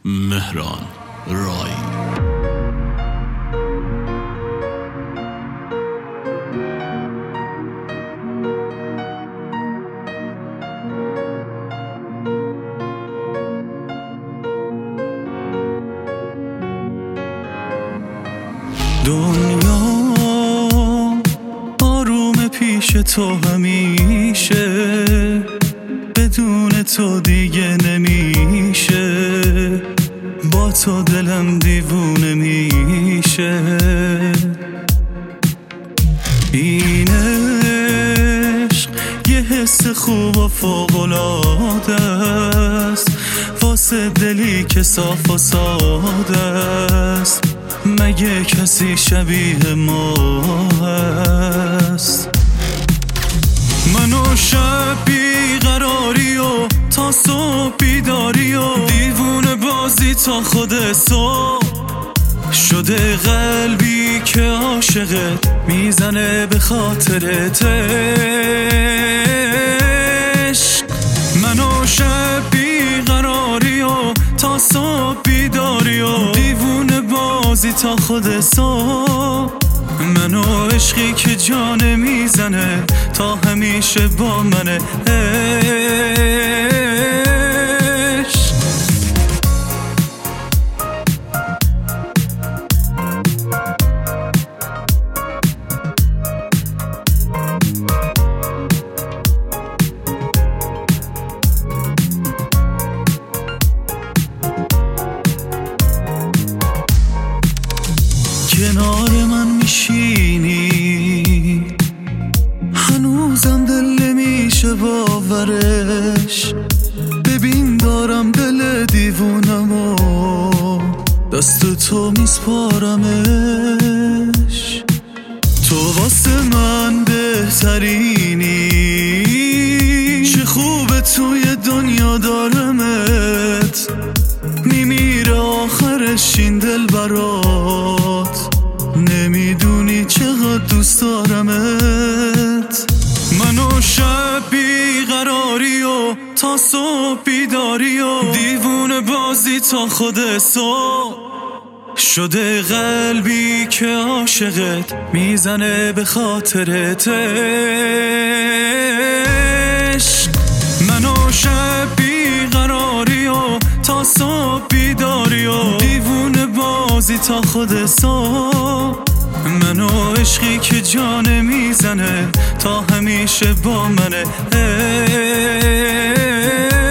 مهران رای. دنیا آروم پیش تو همیشه، بدون تو دیگه نمیشه، با تو دلم دیوونه میشه. این عشق یه حس خوب و فوق‌العاده است، واسه دلی که صاف و ساده است. مگه کسی شبیه ما هست؟ منو شب بیقراری و تا صبح بیداری و دیوونه بازی تا خود صبح شده. قلبی که عاشقت میزنه به خاطرت عشق. منو شب بیقراری و تا صبح بیداری و دیوونه بازی تا خود صبح. منو عشقی که جان میزنه تا همیشه با منه عشق. کنار من میشینی هنوزم دل نمیشه باورش. ببین دارم دل دیوونمو دست تو میسپارمش. تو واسه من بهترینی، چه خوبه توی دنیا دارمت. میمیره آخرش این دل برات، نمیدونی چقدر دوست دارمت. منو شب بیقراری و تا صبح بیداری و دیوونه بازی تا خود صبح شده. قلبی که عاشقت میزنه به خاطرت عشق. منو شب بیقراری و تا صبح بیداری و دیوونه بازی تا خود صبح. منو عشقی که جان میزنه تا همیشه با منه عشق.